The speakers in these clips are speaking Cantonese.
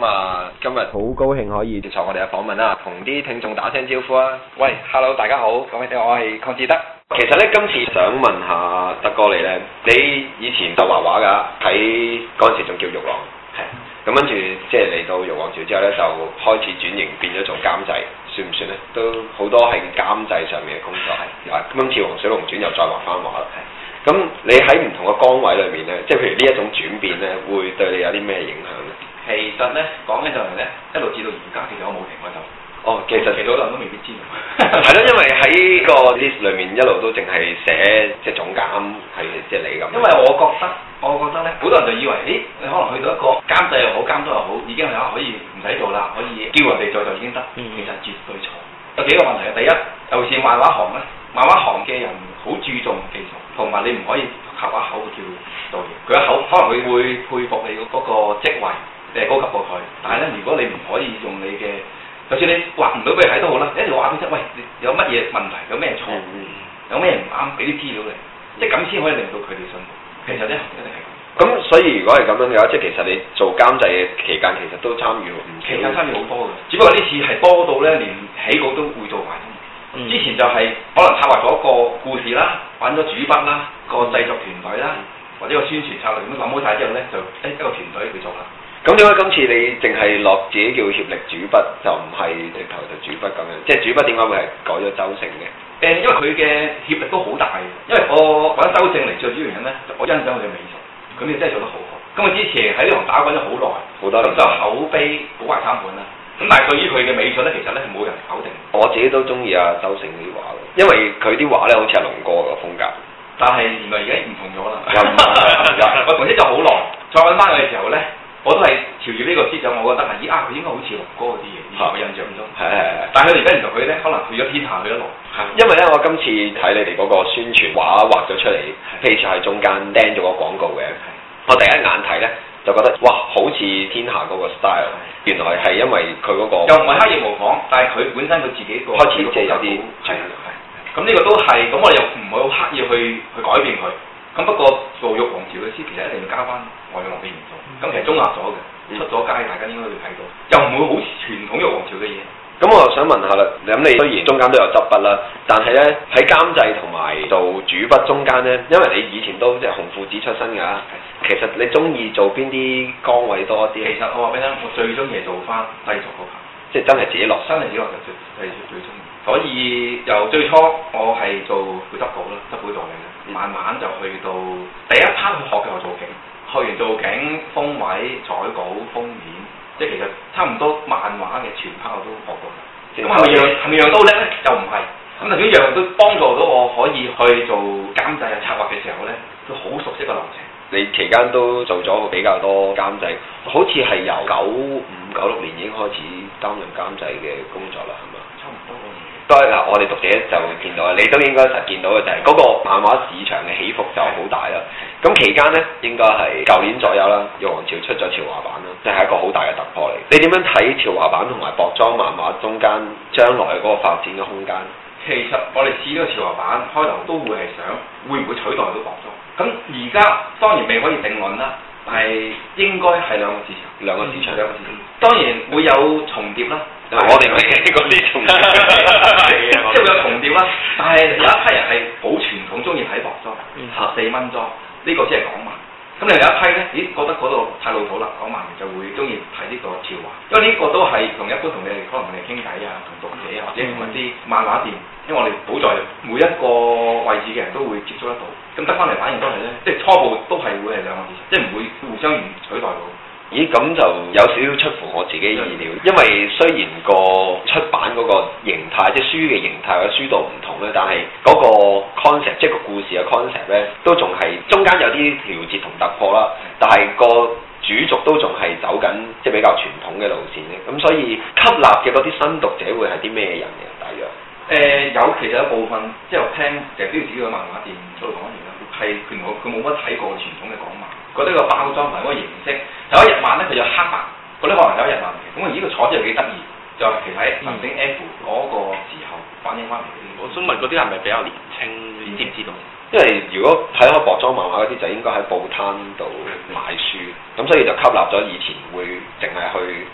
今日好高興可以接受我哋嘅訪問啦，同啲聽眾打聲招呼啊！ 喂 ，Hello， 大家好，各位聽我係鄺志德。 其實咧，今次想問下德哥你咧，你以前就畫畫㗎，喺嗰陣時仲叫玉郎，係咁跟住即係嚟到玉皇朝之後咧，就開始轉型變咗做監製，算唔算咧？都好多係監製上面嘅工作係。咁《俏王水龍傳》又再畫翻畫啦。咁你喺唔同嘅崗位裏面咧，即係譬如呢一種轉變咧，會對你有啲咩影響咧？ 其實咧講起上嚟咧，一路至到而家，其實我冇停過手。 哦，其實好多人都未必知道。 係咯，因為喺個 list 裏面一路都淨係寫即係總監係即係你咁。 因為我覺得咧，好多人就以為，你可能去到一個監製又好，監督又好，已經係可以唔使做啦，可以叫人哋做就已經得。其實絕對錯。有幾個問題嘅，第一，尤其是漫畫行咧，漫畫行嘅人好注重技術，同埋你唔可以靠把口去叫做嘢。佢一口可能佢會佩服你嗰個職位，你係高級過佢。但係咧，如果你唔可以用你嘅，就算你畫唔到俾佢睇都好啦，你一定要話俾佢聽，喂，你有乜嘢問題，有咩錯，有咩唔啱，俾啲資料你，即係咁先可以令到佢哋信服。其實呢行一定係咁。咁所以如果係咁樣嘅話，即係其實你做監製嘅期間，其實都參與唔少。 期間參與好多嘅，只不過呢次係多到咧，連起稿都會做埋。之前就係可能策劃咗個故事啦，揾咗主筆啦，個製作團隊啦，或者個宣傳策略咁諗好晒之後咧，就一個團隊去做啦。 咁點解今次你淨係落自己叫協力主筆，就唔係直頭就主筆咁樣？即係主筆點解會係改咗周成嘅？ 因為佢嘅協力都好大嘅，因為我揾周正嚟最主要原因咧，我欣賞佢嘅美術，咁佢真係做得好好。咁佢之前喺呢行打滾咗好耐， 好多年， 就口碑好壞參半啦。咁但係對於佢嘅美術咧，其實咧係冇人否定。 我自己都中意阿周成啲畫，因為佢啲畫咧好似阿龍哥個風格。 但係原來而家唔同咗啦。我同佢就好耐，再揾翻佢嘅時候咧，我都係朝住呢個思想，我覺得係佢應該好似龍哥嗰啲嘢，以前我印象中。係。但係佢而家原來佢咧，可能去咗天下去咗龍。 因為咧，我今次睇你哋嗰個宣傳畫咗出嚟，譬如喺中間釘咗個廣告嘅，我第一眼睇咧就覺得哇，好似天下嗰個 style。原來係因為佢嗰個又唔係刻意模仿，但係佢本身佢自己個開始即係有啲係。 咁呢個都係，咁我哋又唔會好刻意去改變佢。咁不過做玉皇朝嘅詩，其實一定要加翻外來嘅元素。咁其實中立咗嘅，出咗街大家應該會睇到，又唔會好傳統玉皇朝嘅嘢。 咁我想問下啦，咁你雖然中間都有執筆啦，但係咧喺監製同埋做主筆中間咧，因為你以前都即係紅褲子出身㗎，其實你中意做邊啲崗位多啲？ 其實我話俾你聽，我最中意做翻製作嗰 part， 即係真係自己落， 真係自己落就最中意。所以由最初我係做副執稿啦，執稿助理啦，慢慢就去到第一 part 去學嘅我做景，學完做景、封位、採稿、封面。即係其實差唔多漫畫嘅全 part 我都學過啦。咁係咪樣都叻咧？就唔係。咁就如果樣樣都幫助到我可以去做監製啊策劃嘅時候咧，都好熟悉個流程。 你期間都做咗比較多監製，好似係由95、96年已經開始擔任監製嘅工作啦，係嘛？ 差唔多。 都係嗱，我哋讀者就會見到，你都應該實見到嘅就係嗰個漫畫市場嘅起伏就好大啦。咁期間咧，應該係舊年左右啦，玉皇朝出咗潮話版啦，即係一個好大嘅突破嚟。你點樣睇潮話版同埋薄裝漫畫中間將來嗰個發展嘅空間？ 其實我哋試呢個潮話版開頭都會係想，會唔會取代到薄裝？咁而家當然未可以定論啦，但係應該係兩個市場。兩個市場。當然會有重疊啦。 我哋咪嗰啲重疊， 即係會有重疊啦。但係有一批人係好傳統，中意睇薄裝，14蚊裝，呢個先係港漫。咁另外有一批咧，覺得嗰度太老土啦，港漫就會中意睇呢個潮話，因為呢個都係同一般同你哋可能同你傾偈啊，同讀者或者同一啲漫畫店，因為我哋好在每一個位置嘅人都會接觸得到，咁得翻嚟反應都係咧，即係初步都係會係兩個市場，即係唔會互相取代到。咦，咁就有少少出乎我自己意料，因為雖然個出版嗰個形態，即係書嘅形態或者書道唔同咧，但係嗰個 concept， 即係個故事嘅 concept 咧，都仲係中間有啲調節同突破啦。但係個主軸都仲係走緊即係比較傳統嘅路線嘅，咁所以吸納嘅嗰啲新讀者會係啲咩人嚟？大約其實有部分即係我聽成日都要自己去漫畫店出嚟講完啦，係佢冇乜睇過傳統嘅港漫。覺得個包裝同埋嗰個形式，有一日漫咧佢就黑白，嗰啲可能有一日漫嘅，咁呢個彩字又幾得意，就係其實喺神經 F 嗰個時候反映翻嚟。 我想問嗰啲係咪比較年青？你知唔知道？ 因為如果睇開薄裝漫畫嗰啲，就應該喺報攤度買書，咁所以就吸納咗以前會淨係去即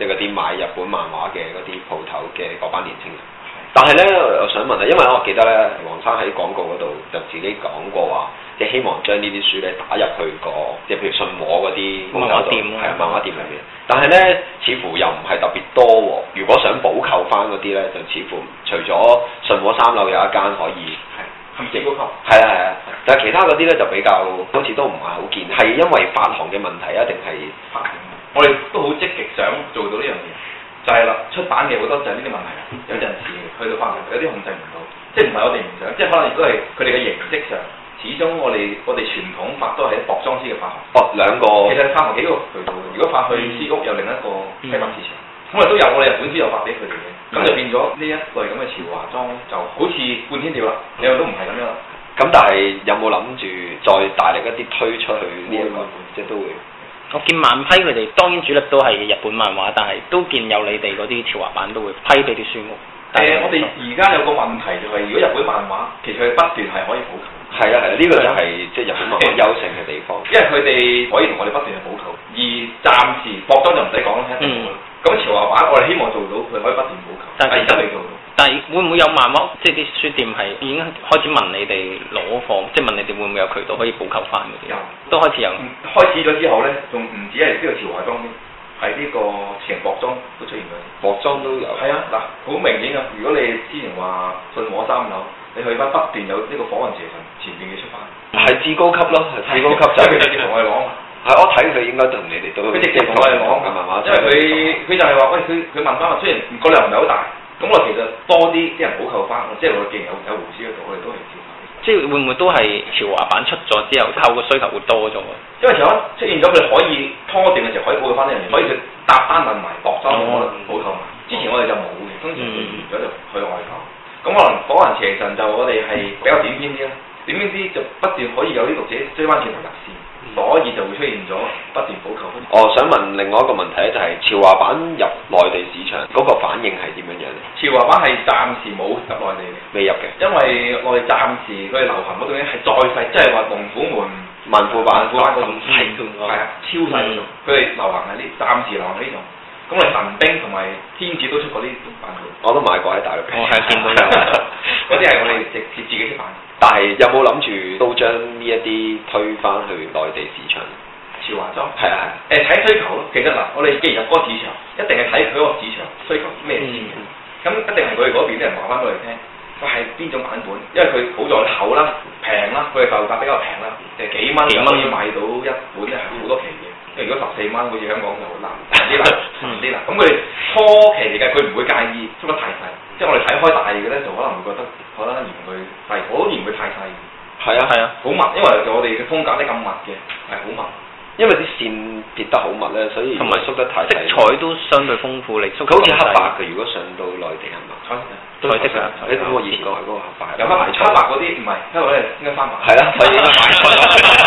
即係嗰啲買日本漫畫嘅嗰啲鋪頭嘅嗰班年青人。但係咧，我想問啊，因為我記得咧，黃生喺廣告嗰度就自己講過話，即係希望將呢啲書咧打入去個，即係譬如信和嗰啲漫畫店， 係啊漫畫店裏面。但係咧，似乎又唔係特別多喎。如果想補購翻嗰啲咧，就似乎除咗信和3樓有一間可以係最高級。 係啊，但係其他嗰啲咧就比較好似都唔係好見，係因為發行嘅問題啊，定係發行？我哋都好積極想做到呢樣嘢。就係啦，出版嘅好多就係呢啲問題啦。有陣時去到發行有啲控制唔到，即係唔係我哋唔想，即係可能亦都係佢哋嘅形式上，始終我哋傳統法都係薄裝師嘅發行。 哦，兩個。 其實發行幾個渠道嘅，如果發去私屋有另一個批發市場，咁我哋都有，我哋日本書有發俾佢哋嘅，咁就變咗呢一類咁嘅潮華裝就好似半天調啦，你又都唔係咁樣啦。 咁但係有冇諗住再大力一啲推出去呢一個？即係都會。 我見漫批佢哋當然主力都係日本漫畫，但係都見有你哋嗰啲潮華版都會批俾啲書屋。 我哋而家有個問題就係，如果日本漫畫其實佢不斷係可以補購。 係啊，呢個就係即係日本漫畫優勝嘅地方。 因為佢哋可以同我哋不斷去補購，而暫時薄裝就唔使講啦，聽到啦。咁潮華版我哋希望做到佢可以不斷補購，但係而家未做到。 但係會唔會有漫畫，即係啲書店係已經開始問你哋攞貨，即係問你哋會唔會有渠道可以補購翻嗰啲？有，都開始有。 開始咗之後咧，仲唔止係呢個潮華裝添，係呢個成薄裝都出現咗。 薄裝都有。係啊， 嗱，好明顯啊！如果你之前話信和3樓，你去翻不斷有呢個火雲邪神前邊嘅出翻， 係至高級咯，係至高級就佢直接同我哋講。 係，我睇佢應該同你哋都。 佢直接同我哋講嘅漫畫，因為佢就係話，喂，佢問翻話，雖然個量唔係好大。咁我其實多啲人補購翻，即係我既然有胡師喺度，我哋都係照買。 即係會唔會都係潮華版出咗之後，後個需求會多咗？ 因為潮華出現咗，佢可以拖定嘅時候可以補購翻呢樣嘢，可以佢搭單問埋薄裝我補購埋。之前我哋就冇嘅，通常佢完咗就去外購。咁可能火雲邪神就我哋係比較短篇啲啦，短篇啲就不斷可以有啲讀者追翻轉頭入線。所以就會出現咗不斷補購。 我想問另外一個問題咧，就係潮華版入內地市場嗰個反應係點樣樣咧？ 潮華版係暫時冇入內地嘅， 未入嘅， 因為我哋暫時佢流行嗰種咧係再細，即係話龍虎門、 文庫版嗰種係啊，超細嗰種，佢哋流行係呢，暫時流行呢種。咁我哋神兵同埋天子都出過呢種版本。我都買過喺大陸。 我係見到有。 嗰啲係我哋直接自己出版。 但係有冇諗住都將呢一啲推翻去內地市場？ 潮華裝係啊係。睇需求咯，其實嗱，我哋既然入嗰個市場，一定係睇佢個市場需求咩先嘅。咁一定係佢哋嗰邊啲人話翻俾我哋聽，佢係邊種版本？因為佢好在厚啦、平啦，佢嘅售價比較平啦，就幾蚊就可以買到一本咧，係好多期嘅。因為如果14蚊，好似香港就好難啲啦，啲啦。咁佢哋初期嚟嘅，佢唔會介意出得太細。即係我哋睇開大嘅咧，就可能會覺得可能嫌佢細，我都嫌佢太細。 係啊係啊， 好密，因為我哋嘅風格咧咁密嘅，係好密。 因為啲線跌得好密咧，所以同埋縮得太細。 色彩都相對豐富，你縮佢好似黑白嘅，如果上到內地係咪？ 彩色啊！ 你睇我以前過去嗰個黑白。 有黑白嗰啲唔係，黑白咧應該翻版。 係啦，所以應該買錯咗。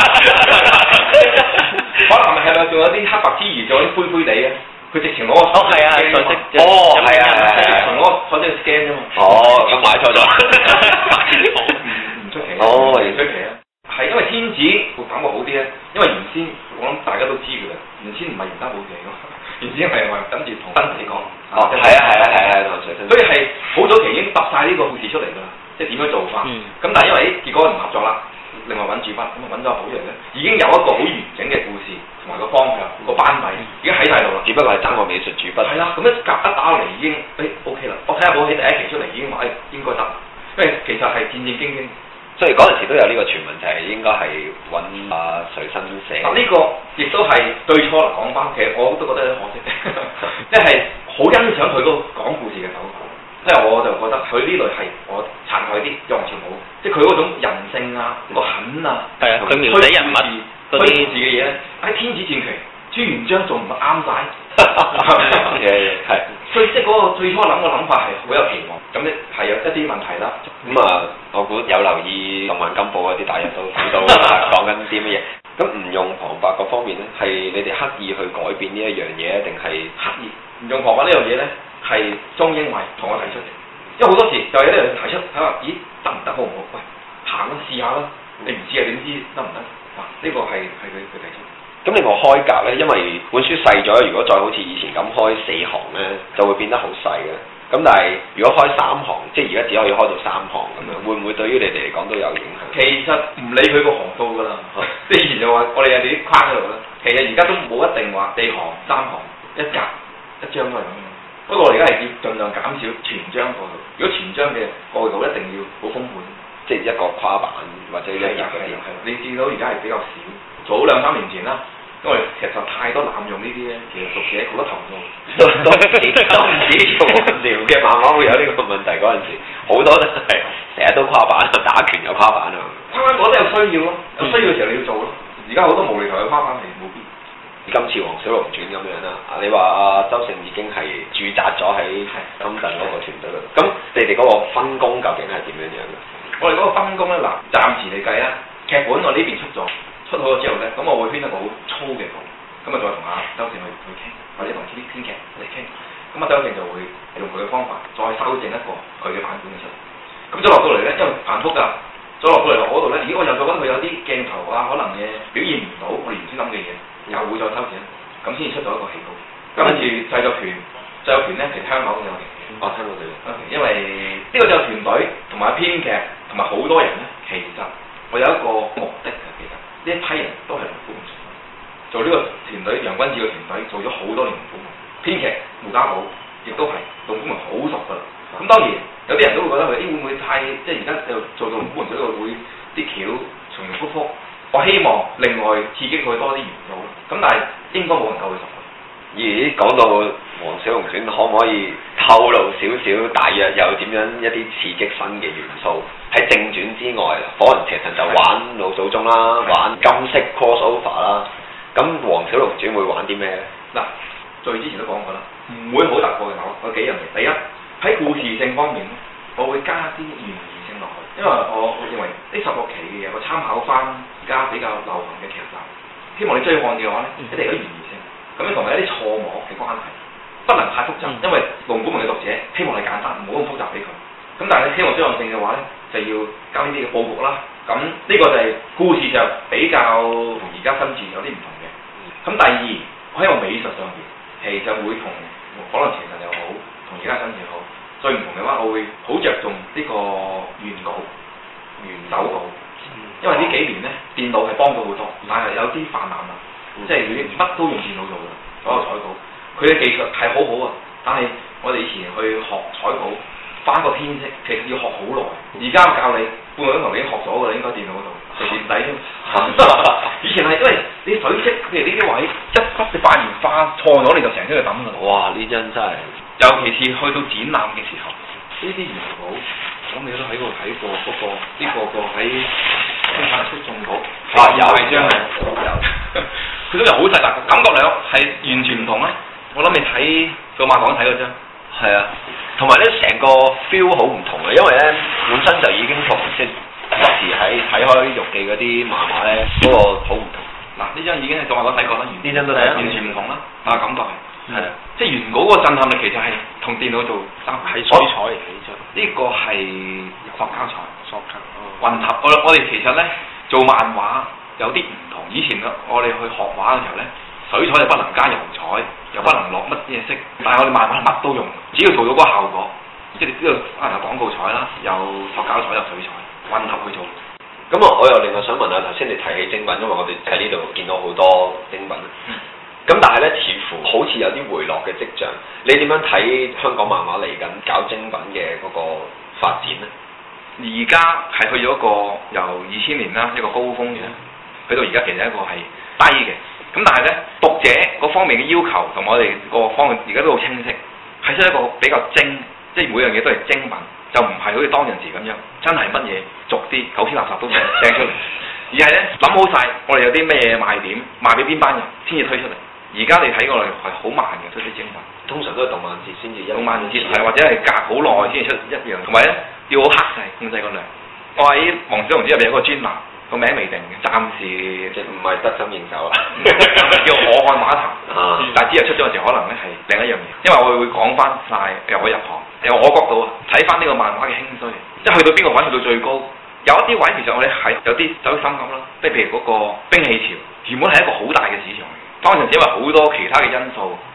可能係咪仲有啲黑白之餘，仲有啲灰灰地嘅？佢直情攞個係啊，彩色。 係啊， 直情攞個彩色 scan 啫嘛。 咁買錯咗。 唔出奇。唔出奇啊！係因為天子會感覺好啲咧，因為原先我諗大家都知㗎啦，原先唔係原單保證㗎嘛，原先係話跟住同新你講。 係啊，同水新。 所以係好早期已經揼晒呢個故事出嚟㗎啦，即係點樣做法。咁但係因為結果唔合作啦，另外揾主筆，咁啊揾咗阿寶嚟咧，已經有一個好完整嘅故事同埋個方向，個班底已經喺晒度啦。只不過係爭個美術主筆。係啦，咁一夾一打落嚟已經OK 啦。我睇下寶起第一期出嚟已經話應該得，因為其實係戰戰兢兢。 所以嗰陣時都有呢個傳聞，就係應該係揾阿水新寫。 呢個亦都係最初嚟講翻，其實我都覺得有啲可惜，即係好欣賞佢嗰個講故事嘅手法。即係我就覺得佢呢類係我殘害啲，又完全冇，即係佢嗰種人性啊、個狠啊， 佢描寫人物嗰啲字嘅嘢咧，喺天子戰旗朱元璋仲唔啱晒？ 係。 所以即係嗰個最初諗個諗法係好有期望，咁咧係有一啲問題啦。 我估有留意《動漫金報》嗰啲大人都睇到講緊啲乜嘢。咁唔用旁白嗰方面咧，係你哋刻意去改變呢一樣嘢，定係刻意唔用旁白呢樣嘢咧？係中英偉同我提出嘅，因為好多時就有啲人提出睇下，咦得唔得好唔好？喂，行啦試下啦，你唔知啊點知得唔得？呢個係佢提出。 咁另外開格咧，因為本書細咗，如果再好似以前咁開 4行咧，就會變得好細嘅。咁但係如果開3行，即係而家只可以開到3行咁樣，會唔會對於你哋嚟講都有影響？ 其實唔理佢個行數㗎啦，即係以前就話我哋有啲框喺度啦。其實而家都冇一定話4行、3行、一格、一張都係咁樣。不過我哋而家係要盡量減少全張過渡。如果全張嘅過渡一定要好豐富， 即係一個跨版或者一頁嗰啲。 你見到而家係比較少。早2-3年前啦，因為其實太多濫用呢啲咧，其實讀者好多投訴。 都唔止做無聊嘅漫畫會有呢個問題嗰陣時，好多都係成日都跨版，打拳又跨版啊！ 跨版嗰啲有需要咯，有需要嘅時候你要做咯。而家好多無厘頭嘅跨版係冇必要。 今次《黃小龍傳》咁樣啦，你話阿周勝已經係駐紮咗喺深圳嗰個團隊度，咁你哋嗰個分工究竟係點樣嘅？ 我哋嗰個分工咧，嗱，暫時嚟計啦，劇本我呢邊出咗好咗之後咧，咁我會編一個好粗嘅稿，咁啊再同阿周勝去傾，或者同啲編劇嚟傾，咁啊周勝就會用佢嘅方法再修正一個佢嘅版本嘅出嚟。咁再落到嚟咧，因為繁複㗎，再落到嚟嗰度咧，如果我又覺得佢有啲鏡頭啊，可能嘅表現唔到我哋原先諗嘅嘢。又會再修整，咁先至出咗一個起稿。咁跟住製作團咧，其實香港有嘅。 聽到你。 因為呢個製作團隊同埋編劇同埋好多人咧，其實我有一個目的嘅。其實呢一批人都係龍虎門做呢個團隊，楊君志嘅團隊做咗好多年龍虎門。編劇胡家寶亦都係龍虎門好熟㗎啦。咁當然有啲人都會覺得佢，會唔會太即係而家就做到龍虎門嗰度會啲橋重重複複。我希望另外刺激佢多啲元素，咁但係應該冇人夠佢熟。 咦，講到《黃小龍傳》，可唔可以透露少少，大約有點樣一啲刺激新嘅元素？喺正傳之外，火雲邪神就玩老祖宗啦，玩金色 crossover 啦。咁《黃小龍傳》會玩啲咩咧？ 嗱，最之前都講過啦，唔會好突破嘅有幾樣嘢。第一，喺故事性方面，我會加啲懸疑性落去，因為我認為呢16期嘅嘢，我參考翻而家比較流行嘅劇集，希望你追看嘅話咧，一定有啲懸疑性，咁樣同埋一啲錯摸嘅關係，不能太複雜，因為龍虎門嘅讀者希望你簡單，唔好咁複雜俾佢。咁但係你希望追看性嘅話咧，就要加呢啲嘅佈局啦。咁呢個就係故事上比較同而家新詞有啲唔同嘅。咁第二，我希望美術上邊其實會同可能其實又好，同而家新詞好。最唔同嘅話，我會好着重呢個原稿、原手稿，因為呢幾年咧電腦係幫到好多，但係有啲泛濫啦，即係乜都用電腦做嘅，所有彩稿，佢嘅技術係好好啊，但係我哋以前去學彩稿，翻個編輯其實要學好耐，而家我教你半個鐘頭已經學咗㗎啦，應該電腦嗰度，隨便底添。以前係因為你水色，譬如呢啲位一筆嘅發言化錯咗，你就成日都要抌㗎。 哇！呢張真係〜 尤其是去到展覽嘅時候，呢啲原稿，咁你都喺度睇過嗰個呢個喺生產出眾稿，有張嘅，佢都有好細粒，感覺量係完全唔同啊！我諗你睇數碼港睇嗰張， 係啊，同埋咧成個 feel 好唔同嘅，因為咧本身就已經同即係當時喺睇開玉記嗰啲漫畫咧嗰個好唔同。 嗱，呢張已經係數碼港睇過啦， 呢張都睇完全唔同啦，感覺係。係啊，即係原稿嗰個震撼力其實係同電腦做係水彩嚟嘅，呢個係塑膠彩，混合。我哋其實咧做漫畫有啲唔同，以前我哋去學畫嘅時候咧，水彩就不能加油彩，又不能落乜嘢色，但係我哋漫畫乜都用，只要做到嗰個效果，即係呢度可能有廣告彩啦，有塑膠彩，有水彩，混合去做。 咁我又另外想問下，頭先你提起精品，因為我哋喺呢度見到好多精品。咁但係咧，似乎好似有啲回落嘅跡象。你點樣睇香港漫畫嚟緊搞精品嘅嗰個發展咧？ 而家係去咗一個由2000年啦一個高峰嘅，去到而家其實一個係低嘅。咁但係咧，讀者嗰方面嘅要求同我哋個方向而家都好清晰，係出一個比較精，即係每樣嘢都係精品，就唔係好似當陣時咁樣，真係乜嘢逐啲狗屎垃圾都掟出嚟，而係咧諗好晒我哋有啲咩賣點，賣俾邊班人先至推出嚟。而家你睇過嚟係好慢嘅出啲精品， 通常都係動漫節先至， 動漫節係或者係隔好耐先至出一樣，同埋咧要好克制控制個量。我喺《黃小龍傳》入邊有個專欄，個名未定嘅，暫時即唔係得心應手啊， 叫可愛碼頭。但係之後出咗嘅時候，可能咧係另一樣嘢，因為我會講翻晒由我入行，由我角度啊睇翻呢個漫畫嘅興衰，即係去到邊個位去到最高。有一啲位其實我哋係有啲走心咁啦，即係譬如嗰個兵器潮，原本係一個好大嘅市場。當陣時因為好多其他嘅因素，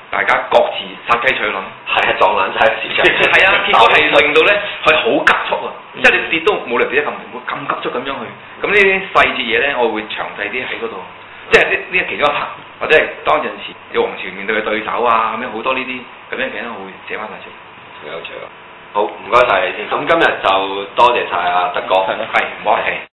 大家各自殺雞取卵， 係啊，撞爛晒市場。 係啊，結果係令到咧係好急速啊！即係你跌都冇理由跌得咁急速咁樣去。咁呢啲細節嘢咧，我會詳細啲喺嗰度，即係呢其中一 part，或者係當陣時有王朝面對嘅對手啊，咁樣好多呢啲咁樣嘅咧，我會寫翻晒出嚟。 有趣啊！好，唔該晒你先。咁今日就多謝晒阿德哥， 係唔好客氣。